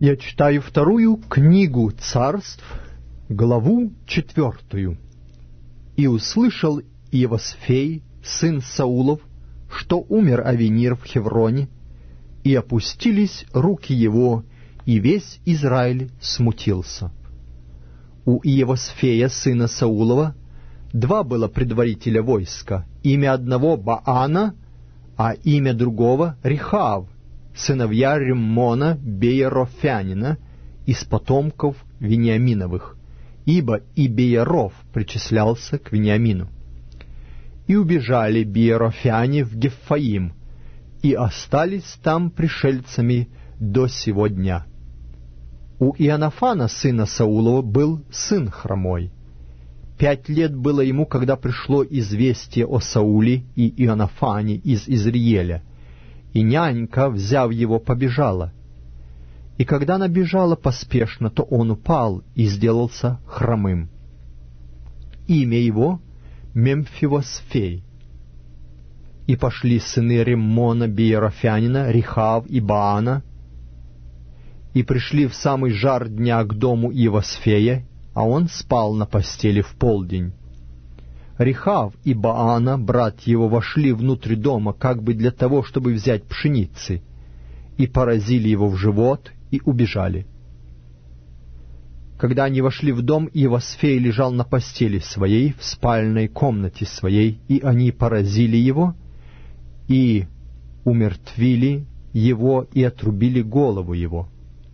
Я читаю вторую книгу Царств, главу 4. «И услышал Иосфей, сын Саулов, что умер Авенир в Хевроне, и опустились руки его, и весь Израиль смутился. У Иосфея, сына Саулова, 2 было предводителя войска, имя одного Баана, а имя другого Рехав, сыновья Риммона Беерофянина, из потомков Вениаминовых, ибо и Бееров причислялся к Вениамину. И убежали Беерофяне в Геффаим, и остались там пришельцами до сего дня. У Ионафана, сына Саулова, был сын хромой. 5 лет было ему, когда пришло известие о Сауле и Ионафане из Изриеля, и нянька, взяв его, побежала. И когда она бежала поспешно, то он упал и сделался хромым. Имя его — Мемфивосфей. И пошли сыны Риммона Беерофянина, Рехав и Баана, и пришли в самый жар дня к дому Иосфея, а он спал на постели в полдень. Рехав и Баана, брат его, вошли внутрь дома, как бы для того, чтобы взять пшеницы, и поразили его в живот, и убежали. Когда они вошли в дом, Иосфей лежал на постели своей, в спальной комнате своей, и они поразили его, и умертвили его, и отрубили голову его.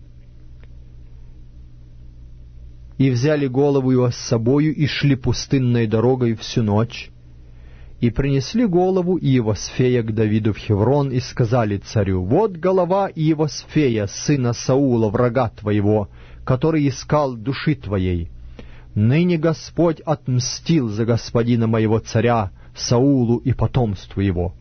И взяли голову его с собою, и шли пустынной дорогой всю ночь, и принесли голову Иосфея к Давиду в Хеврон, и сказали царю: «Вот голова Иосфея, сына Саула, врага твоего, который искал души твоей. Ныне Господь отмстил за господина моего царя Саулу и потомству его».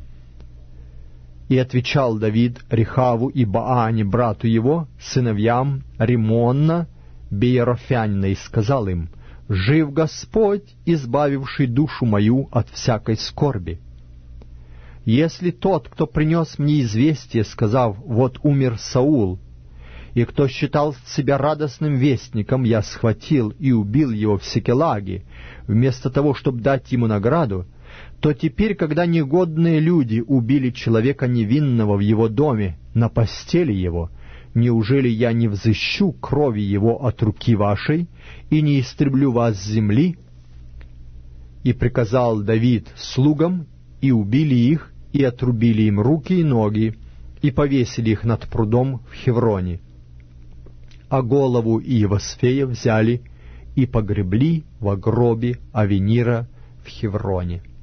И отвечал Давид Рехаву и Баане, брату его, сыновьям Риммона Беерофянина, и сказал им: «Жив Господь, избавивший душу мою от всякой скорби. Если тот, кто принес мне известие, сказав: вот умер Саул, и кто считал себя радостным вестником, я схватил и убил его в Сикелаге, вместо того, чтобы дать ему награду, то теперь, когда негодные люди убили человека невинного в его доме, на постели его, неужели я не взыщу крови его от руки вашей и не истреблю вас с земли?» И приказал Давид слугам, и убили их, и отрубили им руки и ноги, и повесили их над прудом в Хевроне. А голову Иосфея взяли и погребли во гробе Авенира в Хевроне.